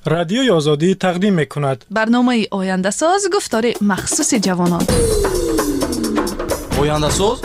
رادیوی آزادی تقدیم می‌کند. برنامه آینده‌ساز گفتار مخصوص جوانان. آینده‌ساز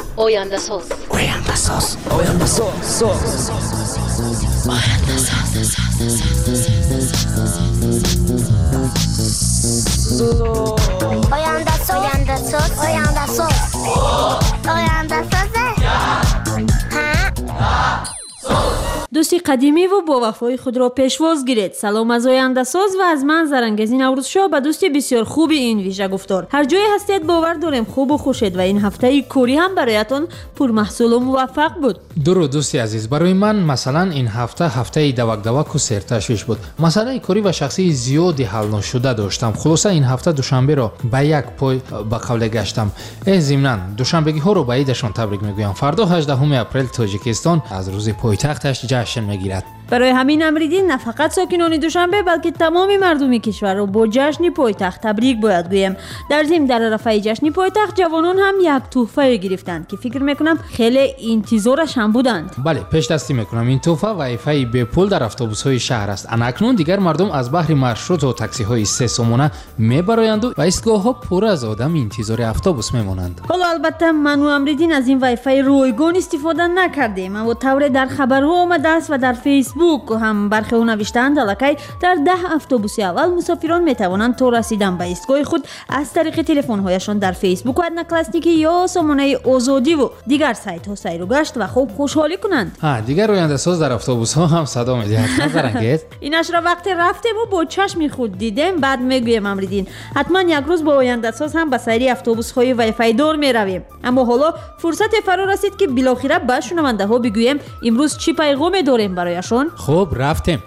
دوستی قدیمی و با وفای خود را پیشواز گیرید. سلام از آینده ساز و از من زرنگزی نوروز شاه به دوستی بسیار خوب این ویژه گفتار. هر جای هستید باور داریم خوب و خوشید و این هفته کوری هم برایتان پرمحصول و موفق بود. درود دوستی عزیز، برای من مثلا این هفته دوک و سرتشویش بود. مسئله کوری و شخصی زیادی حل نشده داشتم. خلاصه این هفته دوشنبه را به یک پای به قبله گشتم. ضمناً دوشنبگی ها رو به عیدشان تبریک میگویم. فردا 18 اپریل تاجیکستان از روز پایتختش جشن میگیرد. برای همین امریدین نه فقط ساکنان دوشنبه بلکه تمام مردم کشور را با جشن پایتخت تبریک باید گویم. در ضمن در عرفه جشن پایتخت جوانان هم یک تحفه گرفتند که فکر میکنم خیلی انتظارش هم بودند. بله، پیش دستی میکنم این تحفه وایفای به پول در اتوبوس های شهر است. اکنون دیگر مردم از بحر مارشروت و تاکسی های 3 سومانه میبرایند و ایستگاه ها پر از آدم انتظار اتوبوس میمانند. حالا البته من و امریدین از این وایفای رایگان استفاده نکردیم، اما طور در خبرها آمده است و در فیسبوک هم برخی او نوشتند الکی در 10 اتوبوس اول مسافران میتوانند تا رسیدن به ایستگاه خود از طریق تلفن هایشان در فیسبوک و نکلاسنیکی یا سامانه آزادی و دیگر سایت ها سیر و گشت و خوب خوشحالی کنند. دیگر آینده ساز در اتوبوس ها هم صدا میدهد. نظرانگیز اینش را وقتی رفتیم و با چشم خود دیدیم بعد میگویم امریدین حتما یک روز با آینده ساز هم به سری اتوبوس های وایفای دار میرویم. اما حالا فرصت فرا رسید که بالاخره به شنونده ها بگویم امروز چی پیغام داریم برایشان. خب رفتیم.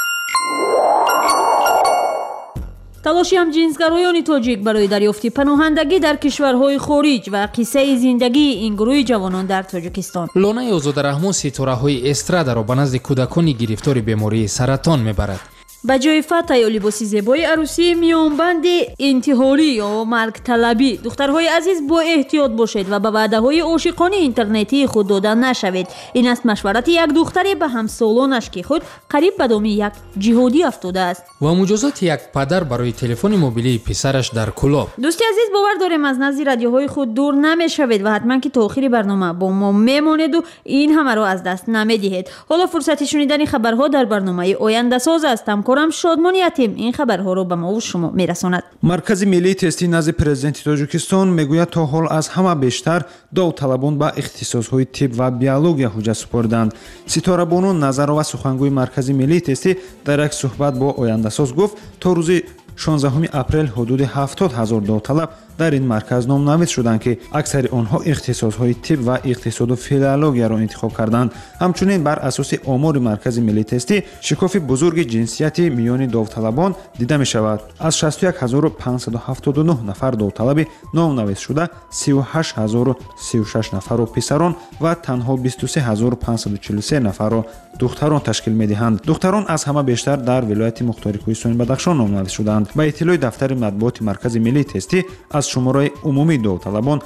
تلاشی هم جنسگرایان تاجیک برای دریافت پناهندگی در کشورهای خارج و قصه زندگی این گروه جوانان در تاجیکستان. لونه آزادرحمان ستاره‌های استرادا را به نزد کودکان گرفتار بیماری سرطان میبرد. با جای فتح یا لباس زیبای عروسی میانبند انتحاری یا مرگ طلبی دخترهای عزیز با احتیاط باشید و به وعده های عاشقانه اینترنتی خود دادن نشوید. این است مشورت یک دختری به همسالانش که خود قریب به دام یک جهادی افتاده است و مجازات یک پدر برای تلفن موبیلی پسرش در کلاب. دوستی عزیز باور داریم از نزد رادیوهای خود دور نمیشوید و حتما که تا آخر برنامه با ما میمانید و این همه را از دست نمیدهید. حالا فرصت شنیدن خبرها در برنامه آینده ساز است. کورم شادمان یتیم این خبرها رو به ما و شما میرساند. مرکز ملی تستی نزد پرزیدنت تاجیکستان میگوید تا حال از همه بیشتر داوطلبان به اختصاص‌های طب و بیولوژیا حجت سپردند. ستاره بانو نظرآور سخنگوی مرکز ملی تستی در یک صحبت با آینده ساز گفت تا روز 16 اپریل حدود 70,000 داوطلب در این مرکز نامنویس شدند که اکثر آنها اختصاص‌های طب و اقتصاد و فیلولوژیا را انتخاب کردند. همچنین بر اساس آمار مرکز ملی تستی شکاف بزرگ جنسیتی میان داوطلبان دیده می شود. از 61579 نفر داوطلب نامنویس شده 38036 نفر را پسران و تنها 23543 نفر را دختران تشکیل می دهند. دختران از همه بیشتر در ولایت مختار کوهستان بدخشان نامنویس شدند. به اطلاع دفتر مطبوعات مرکز ملی تستی از شماره عمومی داوطلبان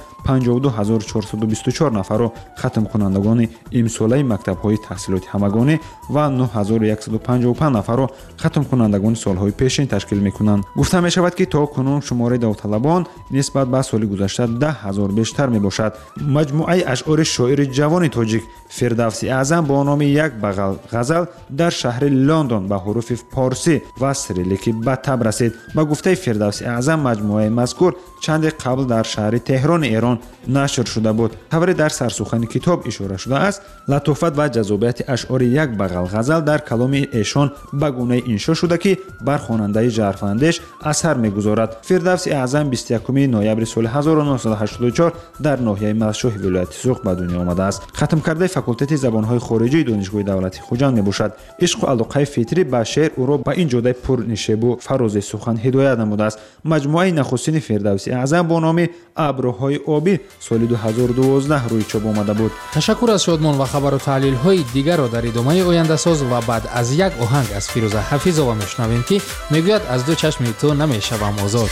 52424 نفر را ختم کنندگان امساله مکتب‌های تحصیلات همگانی و 9155 نفر را ختم کنندگان سال‌های پیشین تشکیل می‌کنند. گفته می‌شود که تا کنون شماره داوطلبان نسبت به سال گذشته 10,000 بیشتر میباشد. مجموعه اشعار شاعر جوان تاجیک فردوس اعظم با نام یک بغل غزل در شهر لندن به حروف فارسی و سریلیکی به تب رسید. با گفته فردوس اعظم مجموعه مذکور چند قبل در شهر تهران ایران نشر شده بود. خبر در سرسخن کتاب اشاره شده است لطافت و جذابیت اشعار یک بغل غزل در کلام ایشان به گونه انشا شده که بر خواننده ژرفاندیش اثر میگذارد. فردوس اعظم 21 نوامبر سال 1984 در ناحیه مشهد ولایت سوخ به دنیا آمده است. ختم کرده فاکولته زبان‌های خارجی دانشگاه دولتی خوجند میباشد. عشق و علاقه فطری به شعر او را به این جاده پرنشیب و فراز سخن هدایت نموده است. مجموعه نخستین فردوس اعظم با نام ابرهای آبی سال 2012 روی چوب آمده بود. تشکر از شادمان و خبر و تحلیل های دیگر را در ادامه آینده ساز و بعد از یک آهنگ از فیروزه حفیظova میشنویم که میگوید از دو چشم تو نمیشوم آزاد.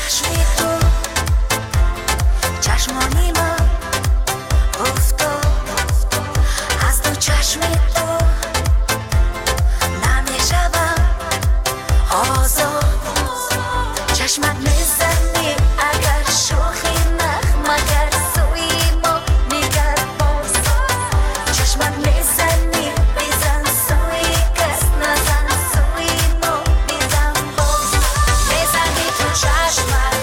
آزاد چشمت میزنی اگر شوخی نخ مگر سوی ما نگر باز چشمت میزنی بیزن سوی کس نزن سوی ما بیزن باز میزنی تو چشمت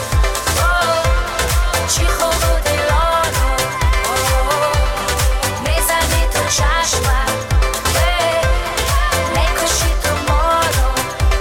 چی خوب و دلانو میزنی تو چشمت میکشی تو ما رو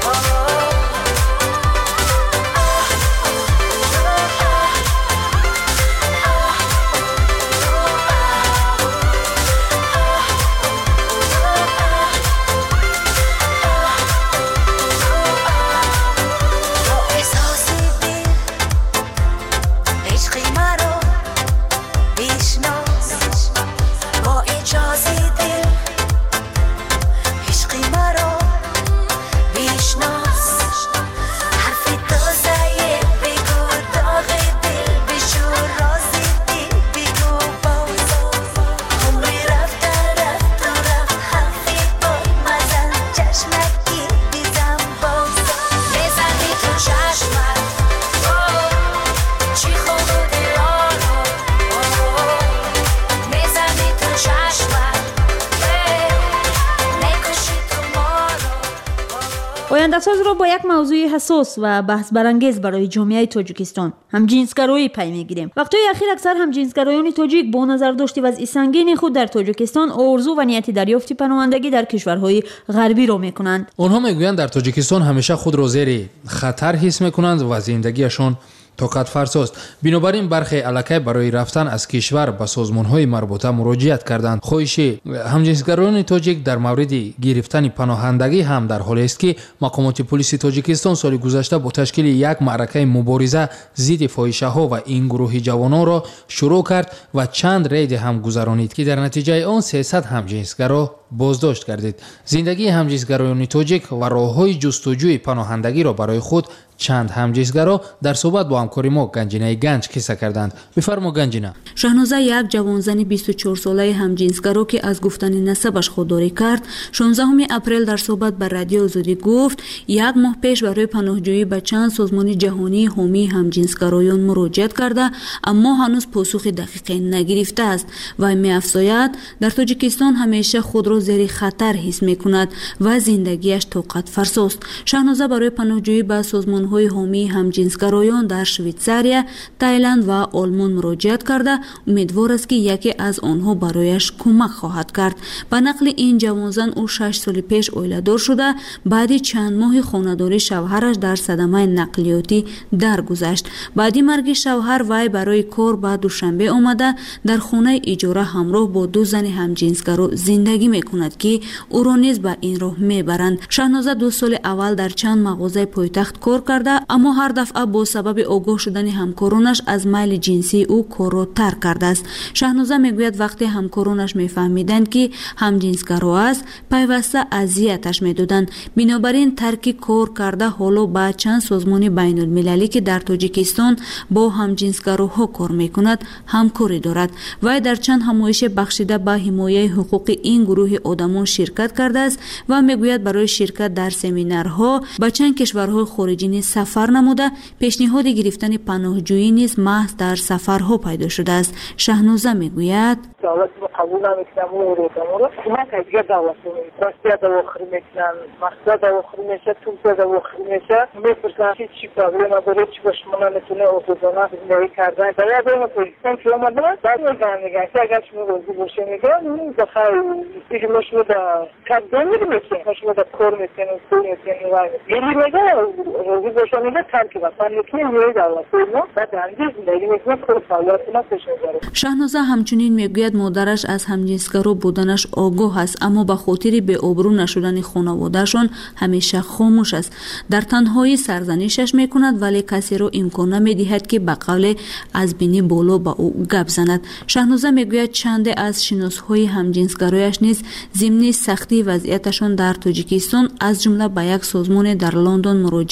آینده‌ساز را با یک موضوع حساس و بحث برانگیز برای جامعه تاجیکستان همجنسگرایی پی میگیریم. وقتهای اخیر اکثر همجنسگرایان تاجیک با نظر داشته وضع سنگین خود در تاجیکستان آرزو و نیت دریافت پناهندگی در کشورهای غربی را میکنند. آنها میگویند در تاجیکستان همیشه خود را زیر خطر حس میکنند و زندگیشان طاقت فرساست. بنابراین برخی الکی برای رفتن از کشور به سازمان‌های مربوطه مراجعت کردند. خواهش همجنسگرایان تاجیک در مورد گرفتن پناهندگی هم در حالی است که مقامات پلیس تاجیکستان سال گذشته با تشکیل یک معرکه مبارزه ضد فاحشه‌ها و این گروه جوانان را شروع کرد و چند رید هم گذرانید که در نتیجه آن 300 همجنسگرا بازداشت کردید. زندگی همجنسگرایان تاجیک و راه‌های جستجوی پناهندگی را برای خود چند همجنسگرا در صحبت با همکار ما گنجینه گنج کیسه کردند. بفرما گنجینه. شاهنازه یک جوانزن 24 ساله همجنسگرا که از گفتن نسبش خودداری کرد 16 اپریل در صحبت با رادیو آزادی گفت یک ماه پیش برای پناهجویی به چند سازمان جهانی حامی همجنسگرایان مراجعت کرده اما هنوز پاسخ دقیقی نگرفته است و می‌افزاید در تاجیکستان همیشه خود را زیر خطر حس می‌کند و زندگیش طاقت فرساست. شاهنازه برای پناهجویی به سازمان های حامی همجنسگرایان در شویتزاریا، تایلند و آلمان مراجعت کرده امیدوار است که یکی از آنها برایش کمک خواهد کرد. به نقل این جوانزن او 6 سال پیش اویله‌دار شده بعد چند ماه خانه‌داری شوهرش در صدمه نقلیاتی درگذشت. بعد مرگ شوهر وی برای کار به دوشنبه آمده در خانه اجاره همراه با دو زن همجنسگرا زندگی میکند که او را نیز به این راه میبرند. شاهنازه 2 سال اول در چند مغازه پایتخت کار کرده اما هر دفعه با سبب آگاه شدن همکارانش از میل جنسی او کار را ترک کرده است. شاهنازه میگوید وقتی همکارانش میفهمیدند که همجنسگرا است پیوسته اذیتش میدادند. بنابراین ترک کار کرده حالا با چند سازمان بین المللی که در تاجیکستان با همجنسگراها کار میکند همکاری دارد. وی در چند همایش بخشیده به حمایت حقوق این گروه آدمان شرکت کرده است و میگوید برای شرکت در سمینارها به چند کشورهای خارجی سفر نموده پیشنهاد گرفتن پناهجویی نیز محض در سفرها پیدا شده است. شاهنازه میگوید دعوت رو قبول نمیکنم و رو کمک از دیگه دعوت کنید راستی دواخری میکنن مقصد دواخری میشه تومسه دواخری میشه میپرسن که چی پرابلم داره چی با شما نمیتونه اتوزانه زندگی کردن باید بریم پاکستان که اومدن بعد میگن که اگر شما روزی باشه میگن این دفعه دیگه ما شما در کردن میکنیم ما شما در کار میکنیم سوی میکنیم و یعنی میگن روزی باشه میگن ترکی بسن میکنیم یه دعوت کنیم بعد هنگی زندگی میکنیم کار فعالیت ما پیش میبره. شاهنازه همچنین میگوید مادرش از همجنسگرا بودنش آگاه است اما به خاطر به آبرو نشدن خانواده‌شان همیشه خاموش است. در تنهایی سرزنشش میکند ولی کسی را امکان نمیدهد که به قول از بینی بالا با او گپ زند. شاهنازه میگوید چند از شناسهای همجنسگرایش نیز ضمن سختی وضعیتشان در تاجیکستان از جمله به یک سازمان در لندن مراجعت کرده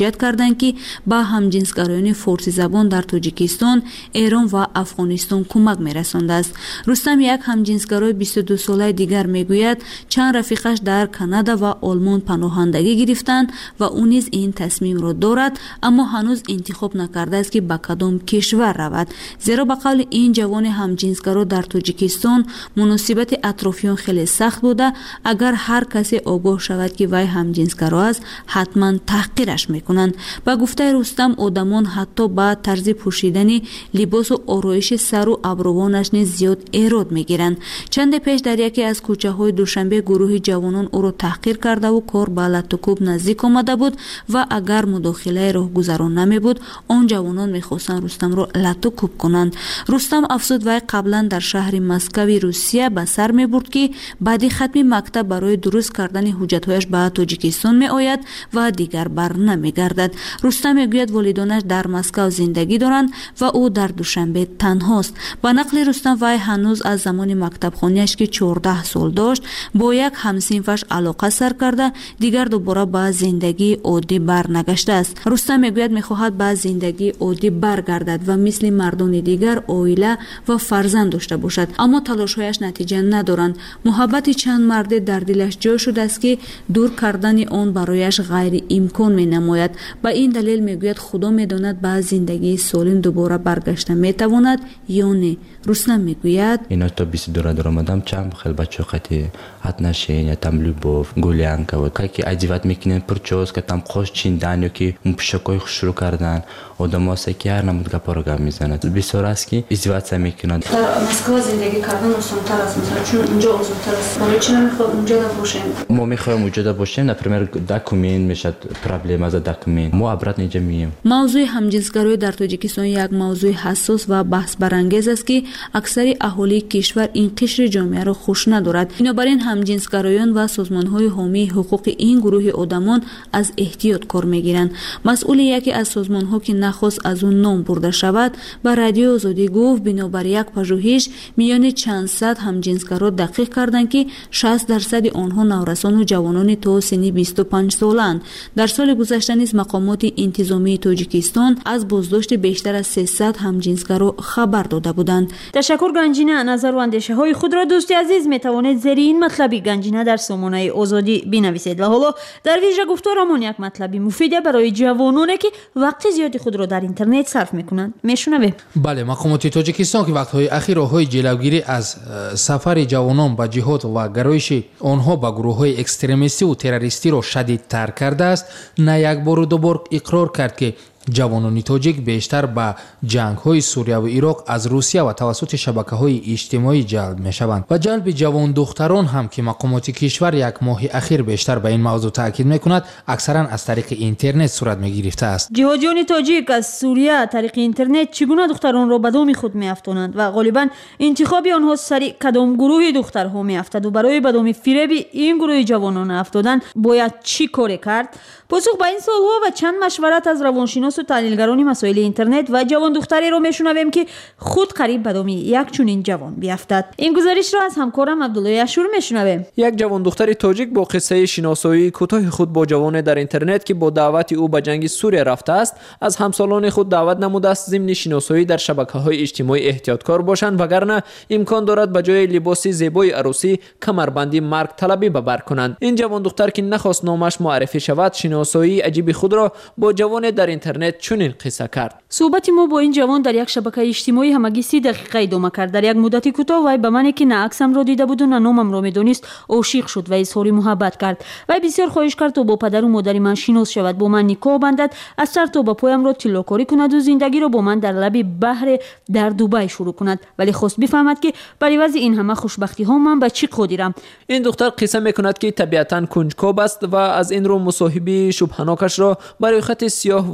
کردند که با همجنسگرایان فارسی زبان در تاجیکستان، ایران و افغانستان کمک می‌رسانده است. رستم، یک همجنسگرای 22 ساله دیگر میگوید چند رفیقش در کانادا و آلمان پناهندگی گرفتند و او نیز این تصمیم را دارد، اما هنوز انتخاب نکرده است که به کدام کشور رود، زیرا به قول این جوان همجنسگرا در تاجیکستان مناسبت اطرافیان خیلی سخت بوده. اگر هر کسی آگاه شود که وی همجنسگرا است، حتما تحقیرش میکنند. با گفته رستم، آدمان حتی با طرز پوشیدن لباس و آرایش سر و ابروانش نیز زیاد ایراد میگیرند. چند پیش در یکی از کوچه های دوشنبه گروه جوانان او را تحقیر کرده و کار به لط و کوب نزدیک آمده بود و اگر مداخله راهگذران نمی بود، آن جوانان میخواستند رستم را لط و کوب کنند. رستم افزود وی قبلا در شهر مسکو روسیه به سر می برد که بعد ختم مکتب برای درست کردن حجت‌هایش به تاجیکستان می آید و دیگر بر نمی گردد. رستم میگوید والدانش در مسکو زندگی دارند و او در دوشنبه تنهاست. با نقل رستم، وی هنوز از زمان مکتب خانیش که 14 سال داشت با یک همسنفش علاقه سر کرده، دیگر دوباره به زندگی عادی برنگشته است. رستم میگوید میخواهد به زندگی عادی برگردد و مثل مردان دیگر عائله و فرزند داشته باشد، اما تلاش‌هایش نتیجه ندارند. محبت چند مرد در دلش جای شده است که دور کردن آن برایش غیر امکان مینماید. به این دلیل میگوید خدا میداند به زندگی سالم دوباره برگشته میتواند یا نه. رستم میگوید اینا تا 22 درآمدم чам хел бачоқати отношения, там любовь, гулянка, вот как одевать мекинен прическа, там қош чиндан ёки пушакой шуру кардан, одам ҳаст ки ҳар намуд гапаро гап мезанад. бисёр аст ки издиватсия мекунад. در مسکو زندگی کردن آسان‌تر است، مثلا چون اونجا آزادتر است. برای چی نمیخواد اونجا باشیم؟ ما میخوایم اونجا باشیم. например документ میشد проблема за документ. ما عبرت اینجا مییم. موضوع همجنسگرایی در تاجیکستان یک موضوع حساس و بحث برانگیز است که اکثر اهالی کشور این قشر جامعه را خوش ندارد. بنابراین همجنسگرایان و سازمان‌های حامی حقوق این گروه آدمان از احتیاط کار میگیرند. مسئول یکی از سازمان‌ها که نخواست از اون نام برده شود، به رادیو آزادی گفت بنابر یک پژوهش میان چند صد همجنسگرا دقیق کردند که 60% آنها نورسان و جوانان تا سن 25 سالند. در سال گذشته نیز مقامات انتظامی تاجیکستان از بازداشت بیشتر از 300 همجنسگرا خبر داده بودند. تشکر گنجینه. نظر و اندیشه های خود را دوستی عزیز می توانید زیر این مطلبی گنجینه در سامانه آزادی بنویسید. و حالا در ویژه گفتارمون یک مطلبی مفیده برای جوانانی که وقت زیادی خود را در اینترنت صرف میکنند. میشنویم. بله، مقامات تاجیکستان که وقت‌های اخیر راه‌های جلوگیری از سفر جوانان به جهاد و گرایش آنها به گروه‌های اکستریمیستی و تروریستی را شدیدتر کرده است، نه یک بار و دو بار اقرار کرد که جوانان تاجیک بیشتر به جنگ‌های سوریه و عراق از روسیه و توسط شبکه‌های اجتماعی جلب می‌شوند و جلب جوان دختران هم که مقامات کشور یک ماه اخیر بیشتر به این موضوع تاکید می‌کند، اکثرا از طریق اینترنت صورت می‌گرفته است. جهادیان تاجیک از سوریه طریق اینترنت چگونه دختران را به دام خود می‌افکنند و غالباً انتخاب آنها سری کدام گروه دخترها می‌افتد و برای به دام فریب این گروه جوانان افتادن باید چی کار کرد؟ پاسخ به این سوال‌ها و چند مشورت از روانشناس و تحلیلگران مسائل اینترنت و جوان دختری رو میشنویم که خود قریب به دام یک چنین جوان بیفتد. این گزارش را از همکارم عبدالله اشور میشنویم. یک جوان دختر تاجیک با قصه شناسایی کوتاه خود با جوان در اینترنت که با دعوت او به جنگ سوریه رفته است، از همسالان خود دعوت نموده است ضمن شناسایی در شبکه‌های اجتماعی احتیاطکار باشند، وگرنه امکان دارد به جای لباس زیبای عروسی کمربندی مرگ طلبی به بر کنند. این جوان دختر که نخواست نامش معرفی شود، شناسایی عجیب خود را با جوان در اینترنت چنین قصه کرد. صحبت ما با این جوان در یک شبکه اجتماعی همگی 30 دقیقه ادامه کرد. در یک مدت کوتاه وی به من که نه عکسم را دیده بود و نه نامم را میدونست عاشق شد و اظهار محبت کرد. وی بسیار خواهش کرد تا با پدر و مادر من شناس شود، با من نکاح بندد، از سر تا به پایم را طلاکاری کند و زندگی را با من در لب بحر در دبی شروع کند، ولی خواست بفهمد که بر عوض این همه خوشبختی ها من به چی قادرم. این دختر قصه میکند که طبیعتاً کنجکاو است و از این رو مصاحبه شبهناکش را برای خط سیاه وارد نکرد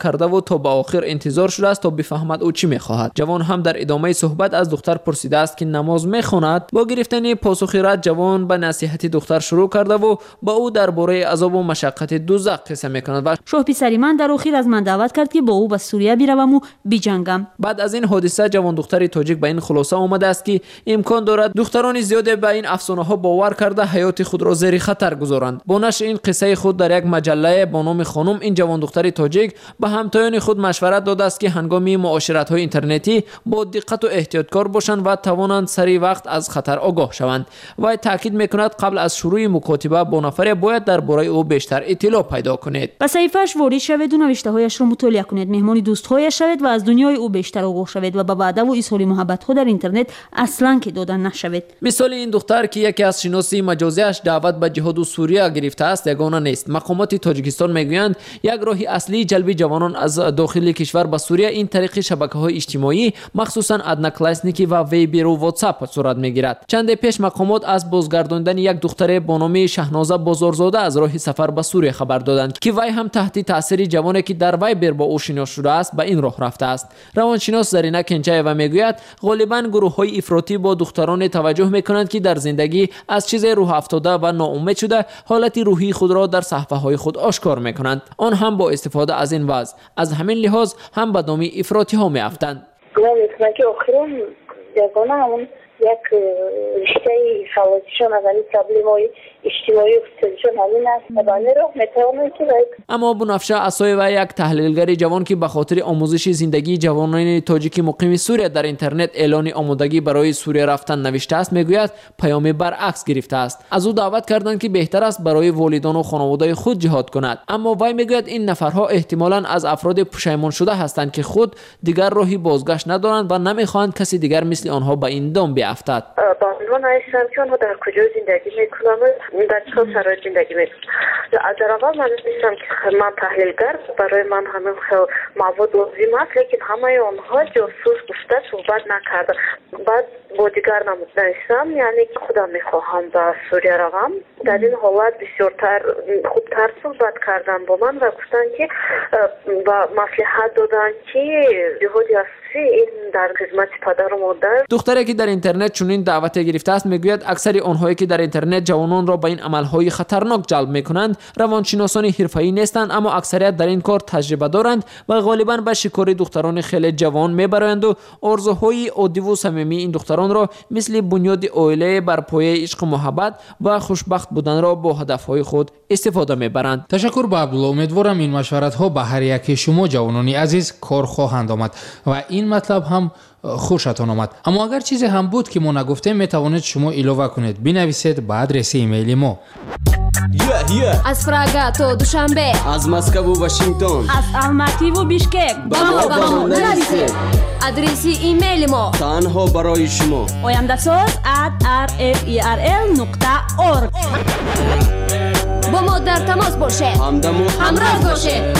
کرده و تا به آخر انتظار شده است تا بفهمد او چی میخواهد. جوان هم در ادامه صحبت از دختر پرسیده است که نماز میخواند. با گرفتن پاسخ رد جوان به نصیحت دختر شروع کرده و با او درباره عذاب و مشقت دوزخ قصه میکند و شاه پسری من در آخر از من دعوت کرد که با او به سوریه بروم و بجنگم. بعد از این حادثه جوان دختر تاجیک به این خلاصه آمده است که امکان دارد دختران زیاد به این افسانه ها باور کرده حیات خود را زیر خطر گذارند. با نشر این قصه خود در یک مجله با نام خانم، این جوان دختر تاجیک به همتایان خود مشورت داده است که هنگام معاشرت های اینترنتی با دقت و احتیاطکار باشند و توانند سریع وقت از خطر آگاه شوند. و تاکید میکند قبل از شروع مکاتبه با نفر باید درباره او بیشتر اطلاع پیدا کنید. به صفحه‌اش وارد شوید و نوشته هایش را مطالعه کنید، مهمان دوست‌هایش شوید و از دنیای او بیشتر آگاه شوید و به وعده و اظهار محبت ها در اینترنت اصلا که دادن نشوید. مثال این دختر که یکی از شناسی مجازیش دعوت به جهاد و سوریه گرفته است یگانه نیست. مقامات تاجیکستان میگویند یک راه اصلی جلب جوانان از داخل کشور به سوریه این طریق شبکه‌های اجتماعی مخصوصا ادناکلاسنیکی و ویبر و واتساپ صورت میگیرد. چند پیش مقامات از بازگرداندن یک دختر با نام شهنازه بازارزاده از راه سفر به سوریه خبر دادند که وی هم تحت تاثیر جوانی که در ویبر با او شناس شده است به این راه رفته است. روانشناس زرینه کنچایو میگوید غالبا گروه‌های افراطی با دختران توجه میکنند که در زندگی از چیز روح افتاده و ناامید شده حالت روحی خود را در صفحه‌های خود آشکار میکنند، آن هم با استفاده از این وضع. از همین لحاظ هم به دام افراطی ها میافتند. که آخرم یگانه همون یک رشته خواستشان از این پرابلم‌های اجتماعی و اقتصادیشان همین است و بانه رو میتوانند که اما بنفشه اسای و یک تحلیلگر جوان که به خاطر آموزش زندگی جوانان تاجیک مقیم سوریه در اینترنت اعلان آمادگی برای سوریه رفتن نوشته است، میگوید پیام برعکس گرفته است. از او دعوت کردند که بهتر است برای والدان و خانواده خود جهاد کند، اما وی میگوید این نفرها احتمالاً از افراد پشیمان شده هستند که خود دیگر راهی بازگشت ندارند و نمیخواهند کسی دیگر مثل آنها به این دام بیفتد. با عنوان هستم که آنها در کجا زندگی میکنند، در چه شرایط زندگی میکنند. در اول من نیستم که من تحلیلگر، برای من همه مواد لازم است، لیکن همه آنها جاسوس گفته صحبت نکرده. بعد با دیگر نمودنستم، یعنی خودم میخواهم به سوریه روم. در این حالت بسیارتر خوبتر صحبت کردن با من و گفتن که با مصلحت دادن که جهادی اساسی این در خدمت پدر و مادر. دختری که در اینترنت چنین دعوت گرفته است میگوید اکثر آنهایی که در اینترنت جوانان را به این عملهای خطرناک جلب میکنند روانشناسان حرفه‌ای نیستند، اما اکثریت در این کار تجربه دارند و غالبا به شکار دختران خیلی جوان میبرند و آرزوهای عادی و صمیمی این دختران را مثل بنیاد عائله بر پایه عشق و محبت و خوشبخت بودن را با هدفهای خود استفاده میبرند. تشکر به عبدالله. امیدوارم این مشورت ها به هر یک شما جوانان عزیز کار خواهند آمد و این مطلب هم خوشتان آمد. اما اگر چیزی هم بود که ما نگفتیم میتوانید شما اضافه کنید، بنویسید به آدرس ایمیل ما. از پراگا تا دوشنبه، از مسکو و واشنگتن، از الماتی و بیشکک با ما نویسید. آدرس ایمیل ما تنها برای شما oyamdasoz@rferl.org. با ما در تماس باشه، همراه باشه.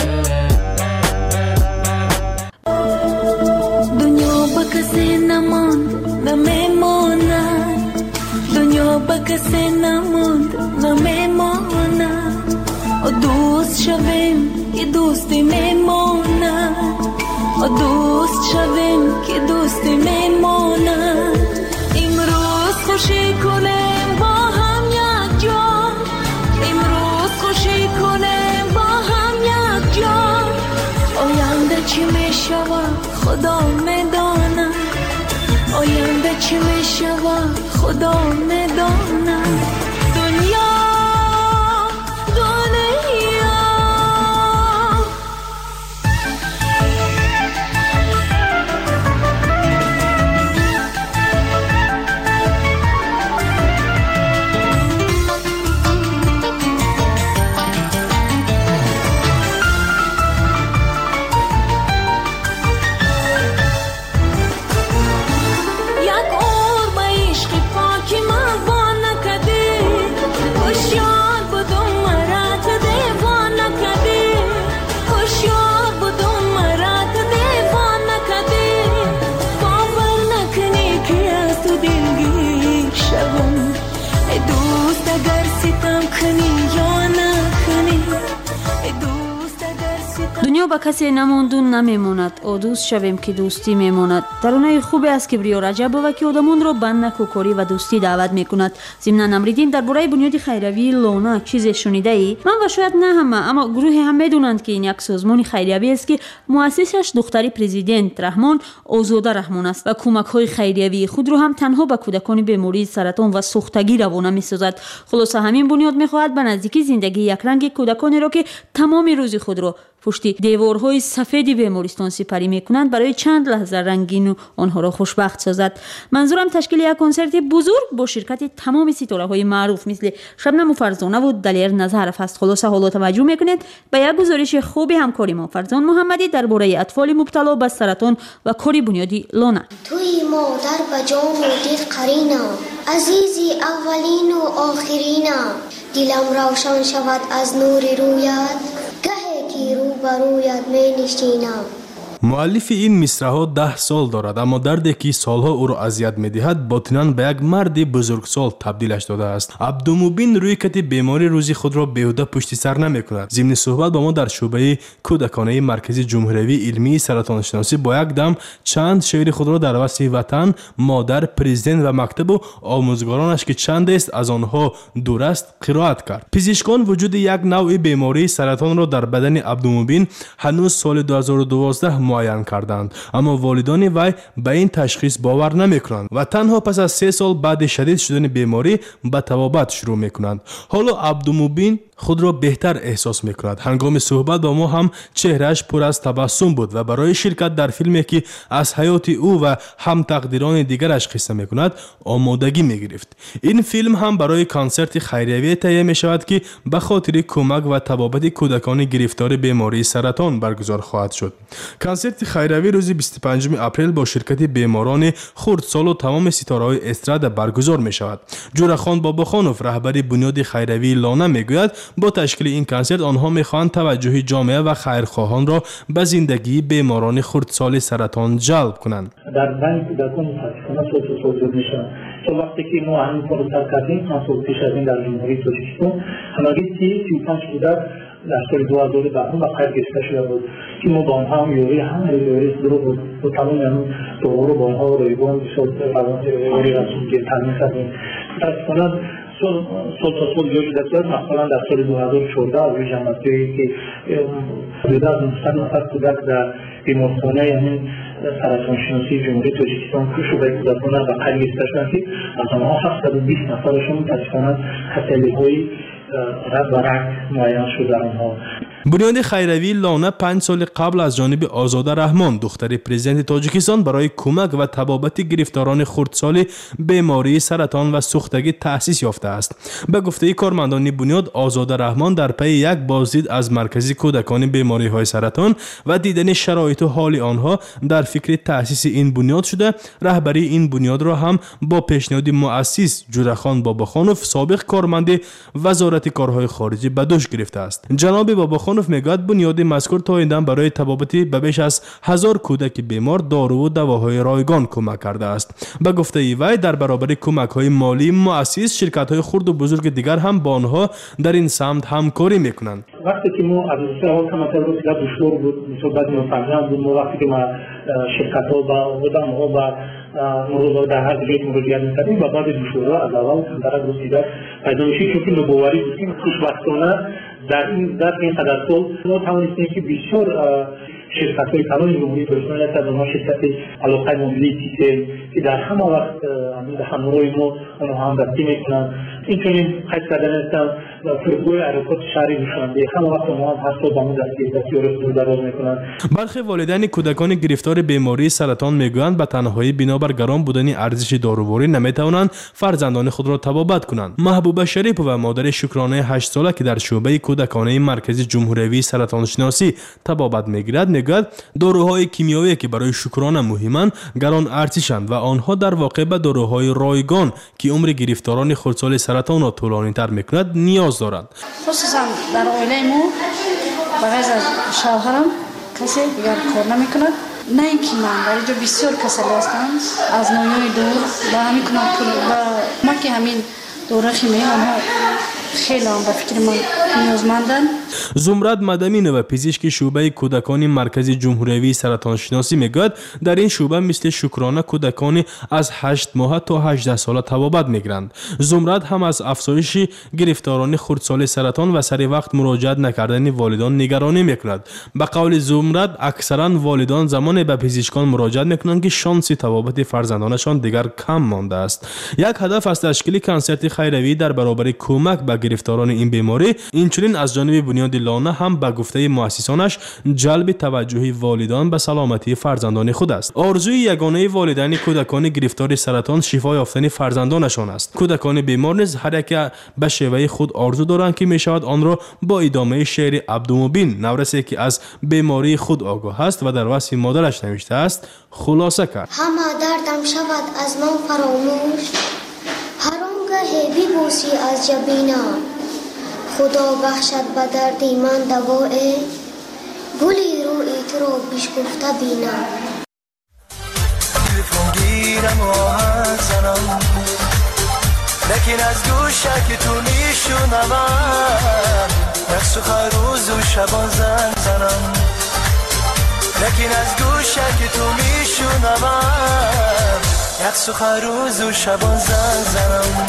دنیا با کسی نماند نمیماند، دنیا با کسی نماند نمیماند. دوست شویم که دوستی میماند، دوست شویم که دوستی میماند. امروز خوشی کنیم با هم یک جا، امروز خوشی کنیم با هم یک جا. آینده چی میشود خدا میداند، آینده چی میشود خدا میداند. دنیا یک اور به عشق پاکی ما نکده، دنیا با کسی نماند و نمیماند دوست شویم که دوستی میماند. ترانه خوبی است کبریا رجبова که آدمون رو به نکوکاری و دوستی دعوت میکند. ضمن نمریدین درباره بنیاد خیریوی لونا چیزی شنیده ای؟ من و شاید نه همه، اما گروه هم میدونند که این یک سازمان خیریوی است که مؤسسش دختری پرزیدنت رحمان آزاده رحمان است و کمک های خیریوی خود رو هم تنها به کودکان بیماری سرطان و سوختگی روانه میسازد. خلاصه همین بنیاد میخواهد به نزدیکی زندگی یک رنگ کودکانی را که تمام روز خود را پشت دیوارهای سفید بیمارستان سپری میکنند برای چند لحظه رنگین و آنها را خوشبخت سازد. منظورم تشکیل یک کنسرت بزرگ با شرکت تمام ستاره های معروف مثل شبنم فرزانه و دلیر نظرف است. خلاصه حالا توجه میکنید به یک گزارش خوبی همکاری ما فرزان محمدی درباره اطفال مبتلا به سرطان و کاری بنیادی لونا. توی مادر به جان و دل قرینم، عزیزی اولین و آخرینم، دلم روشن شود از نور رویت، رو برویت می نشینم. مؤلف این مصرع‌ها 10 سال دارد، اما دردی که سالها او را اذیت می‌دهد باطناً به یک مرد بزرگسال تبدیلش داده است. عبدالمبین روی کت بیماری روزی خود را بیهوده پشت سر نمی‌کند. ضمن صحبت با ما در شعبه کودکانه مرکز جمهوری علمی سرطان شناسی با یک دم چند شعر خود را در وصف وطن، مادر، پرزیدنت و مکتب و آموزگارانش که چند است از آنها دور است قرائت کرد. پزشکان وجود یک نوع بیماری سرطان را در بدن عبدالمبین هنوز سال 2012 معین کردند، اما والدان وی به این تشخیص باور نمیکنند و تنها پس از 3 سال بعد شدید شدن بیماری به طبابت شروع میکنند. حالا عبدالمبین خود را بهتر احساس میکند. هنگام صحبت با ما هم چهرهش پر از تبسم بود و برای شرکت در فیلمی که از حیات او و هم تقدیران دیگرش قصه میکند آمادگی میگرفت. این فیلم هم برای کنسرت خیریوی تهیه میشود که به خاطر کمک و طبابت کودکان گرفتار بیماری سرطان برگزار خواهد شد. کنسرت خیریوی روز 25 اپریل با شرکت بیماران خردسال و تمام ستاره‌های استراد برگزار میشود. جورخان باباخانوف رهبر بنیاد خیریوی لانه میگوید با تشکیل این کنسرت آنها میخواهند توجه جامعه و خیرخواهان را به زندگی بیماران خردسال سرطان جلب کنند. در بین کودکان متاسفانه صورت میشن. تو وقتی که ما همین کار را کردیم، ما صورت پیش از این در جمهوری تاجیکستان همگی 35 کودک در سال 2010 به خیر گرفته شده بود که ما با آنها هم یوری بود و تمام همون دوره با آنها رایگان شد یوری رسول که تامین کردیم. متاسفانه سال تا سال جوری دستگاه مثلا در سال 2014 روی جمعیتی که حدود از 900 نفر کودک در بیمارخانه یعنی سرطان شناسی جمهوری تاجیکستان که شعبه کودکان به خیر گرفته شدند که از آنها 720 نفرشون متاسفانه خستگی‌های رگ و رگ معین شده آنها. بنیاد خیریوی لانه 5 سال قبل از جانب آزاده رحمان دختر پرزیدنت تاجیکستان برای کمک و طبابت گرفتاران خردسال بیماری سرطان و سوختگی تأسیس یافته است. به گفته کارمندان بنیاد آزاده رحمان در پی یک بازدید از مرکز کودکان بیماری های سرطان و دیدن شرایط و حال آنها در فکر تأسیس این بنیاد شده. رهبری این بنیاد را هم با پیشنهاد مؤسس جورخان باباخانوف سابق کارمند وزارت کارهای خارجی به دوش گرفته است. جناب باباخانوف میگوید بنیاد مذکور تا آینده برای طبابت به بیش از 1000 کودک بیمار دارو و دواهای رایگان کمک کرده است. به گفته وی در برابر کمک‌های مالی مؤسس شرکت‌های خرد و بزرگ دیگر هم با آنها در این سمت همکاری میکنند. وقتی که ما از اول کمتر بود دشوار بود صحبت مفاهیم بود وقتی که ما شرکت‌ها با آدم‌ها و مروضات در هر جای مراجعه می‌کردیم و بعد دشوارا از اول در گذشته پیدا میشه چون نوبواری بودیم خوشبختانه در این قدر سال ما توانستیم که بسیار شرکت‌های کلان جمهوری تاجیکستان یک از آنها شرکت علاقه موبیلیتی که در همه وقت همراه ما آنها همدستی میکنند. این چنین خیلی کردن هستند فرقوی عرفات شهری دوشنبه همه وقت ما هم هر سال با ما دستی رو دراز میکنند. برخی والدین کودکان گرفتار بیماری سرطان میگویند به تنهایی بنابر گران بودن ارزش داروواری نمیتوانند فرزندان خود را طبابت کنند. محبوبه شریپова مادر شکرانه 8 ساله که در شعبه کودکانه مرکز جمهوری سرطان شناسی طبابت میگیرد میگوید داروهای کیمیایی که برای شکرانه مهمند گران ارزشند و آنها در واقع به داروهای رایگان که عمر گرفتاران خردسال سرطان را طولانی‌تر میکند نیاز دارند. خصوصا در عائله ما بغیر از شوهرم کسی دیگر کار نمیکند. نه اینکه من در اینجا بسیار کسل هستم از نوعی دور و همین کنم و ما که همین دوره خیمی آنها خیلی هم به فکر من نیازمندن. زمرد مدامینова پزشک شعبه کودکان مرکز جمهوری سرطان شناسی میگوید در این شعبه مثل شکرانه کودکان از 8 ماه تا 18 ساله طبابت میگیرند. زمرد هم از افزایش گرفتاران خردسال سرطان و سر وقت مراجعت نکردن والدان نگرانی میکند. به قول زمرد اکثرا والدان زمان به پزشکان مراجعت میکنند که شانس طبابت فرزندانشان دیگر کم مانده است. یک هدف از تشکیل کنسرت خیروی در برابر کمک به گرفتاران این بیماری اینچنین از جانب بنیاد لانه هم به گفته مؤسسانش جلب توجه والدان به سلامتی فرزندان خود است. آرزوی یگانه والدین کودکان گرفتار سرطان شفا یافتن فرزندانشان است. کودکان بیمار نیز هر یک به شیوه خود آرزو دارند که می شود آن را با ادامه شعر عبدالمبین نورسی که از بیماری خود آگاه است و در وصف مادرش نوشته است خلاصه کرد. همه دردم شود از من فراموش، هر آنگه ببوسی از جبینم، خدا بخشد به دردی من دوای، گلی روی تو رو بشکفته بینم. تلفن گیرم و آهنگ زنم، لکن از گوشه که تو میشونم، یک سخن روز و شبان زنگ زنم، لکن از گوشه که تو میشونم، یک سخن روز و شبان زنگ زنم.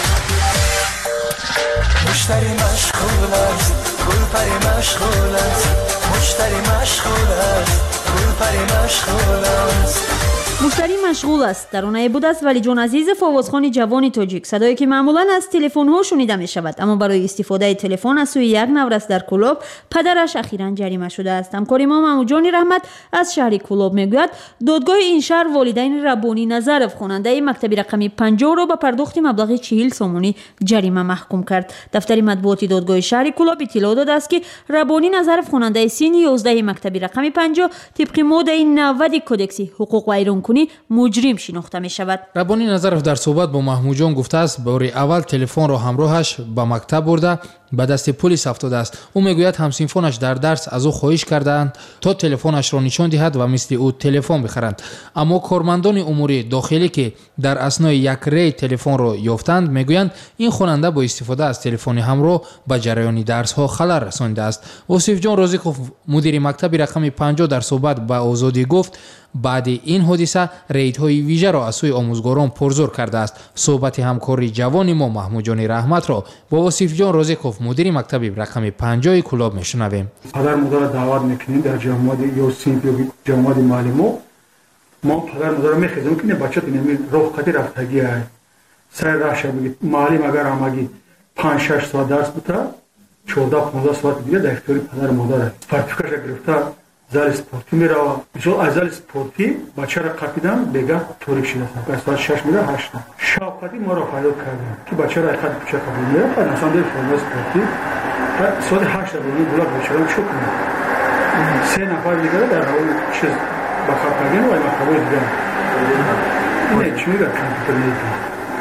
مشتری مشغول است، گل پری مشغول است، مشتری مشغول است، گل پری مشغول است. مشتری مشغول است ترانه بود است ولی جان عزیز فوازخوان جوان تاجیک، صدایی که معمولا از تلفن ها شنیده می شود، اما برای استفاده تلفن از سوی یک نورس در کلوب پدرش اخیراً جریمه شده است. همکار ما محمود رحمت از شهر کلوب میگوید دادگاه این شهر والدین ربانی نظرف خواننده مکتب رقمی 50 را به پرداخت مبلغ 40 سومانی جریمه محکوم کرد. دفتر مطبوعاتی دادگاه شهر کلوب اطلاع داده است که ربانی نظرف خواننده سین 11 مکتب رقمی 50 طبق ماده 90 کدکس حقوق و ایرانکنی مجرم شناخته می شود. ربانی نظرف در صحبت با محمود جان گفته است بار اول تلفن را همراهش به مکتب برده به دست پلیس افتاده است. او میگوید همسنفانش در درس از او خواهش کردند تا تلفنش را نشان دهد و مثل او تلفن بخرند، اما کارمندان امور داخلی که در اثنای یک ری تلفن را یافتند میگویند این خواننده با استفاده از تلفن همراه به جریان درس ها خلل رسانیده است. اوصیف جان رازیقوف مدیر مکتب رقم 50 در صحبت به آزادی گفت بعد این حادثه ریدهای ویژه را از سوی آموزگاران پرزور کرده است. صحبت همکاری جوان ما محمود جان رحمت را با اوصیف جان رازیقوف مدیر مکتب رقم 50 کلوب میشنویم. پدر مادر دعوت میکنیم در جامعه یا سینف یا جامعه معلمو، ما پدر مادر میخوایم که بچه نمی روحتی رفتگی است. سر راهش بگید معلم اگر آمگی 5-6 ساعت درس بوده 14-15 ساعت دیگه در اختیار پدر مادر است. سرتیفیکتش گرفته زال سپورتی میره، مثلا از زال سپورتی بچه را قاپیدن بگه توریک شده است. ساعت 6 میره 8 شاوکتی ما را فایده کردیم که بچه را خود پیش قبول میره بعد مثلا در فرمان سپورتی ساعت 8 بودیم بلاک بچه را چوک میره 3 نفر دیگه در حال چیز بخار کردن و مکتبای دیگه اینه چی میره کامپیوتر میگه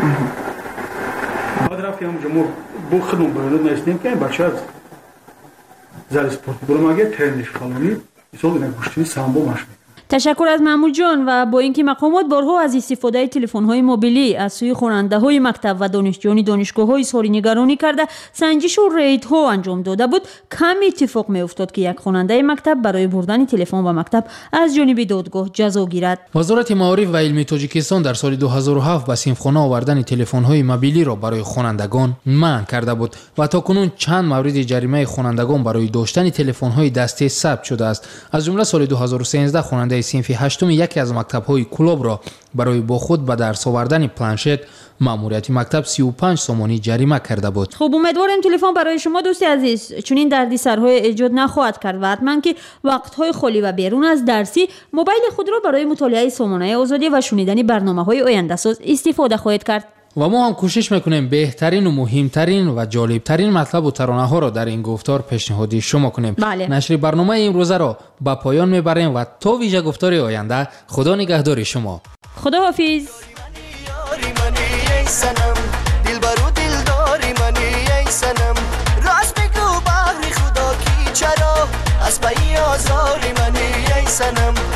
بعد رفتیم جمهور با خدمت بیانات نشدیم که این بچه از زال سپورتی برو مگه ترنش فلانی مثلا نگوشتی سامبو ماش. تشکر از محمود جان. و با اینکه مقامات بارها از استفاده تلفن‌های موبیلی از سوی خواننده‌های مکتب و دانشجویان دانشگاه‌های ساری نگرانی کرده سنجش و ریدها انجام داده بود، کم اتفاق می‌افتاد که یک خواننده مکتب برای بردن تلفن به مکتب از جانب دادگاه جزا گیرد. وزارت معارف و علم تاجیکستان در سال 2007 به صنفخانه آوردن تلفن‌های موبیلی را برای خوانندگان منع کرده بود و تاکنون چند مورد جریمه خوانندگان برای داشتن تلفن‌های دستی ثبت شده است. از جمله سال 2013 خواننده صنف هشتم یکی از مکتب‌های کلوب را برای با خود به درس آوردن پلنشت ماموریت مکتب 35 سومانی جریمه کرده بود. خب امیدوارم تلفن برای شما دوست عزیز چون این دردسرهای ایجاد نخواهد کرد و حتما که وقت‌های خالی و بیرون از درسی موبایل خود را برای مطالعه سامانه آزادی و شنیدن برنامه‌های آینده‌ساز استفاده خواهید کرد. و ما هم کوشش میکنیم بهترین و مهمترین و جالبترین مطلب و ترانه ها را در این گفتار پیشنهادی شما کنیم. نشر برنامه امروزه را به پایان میبریم و تا ویژه گفتار آینده خدا نگهدار شما. خدا حافظ. از پی آزاری منی ای سنم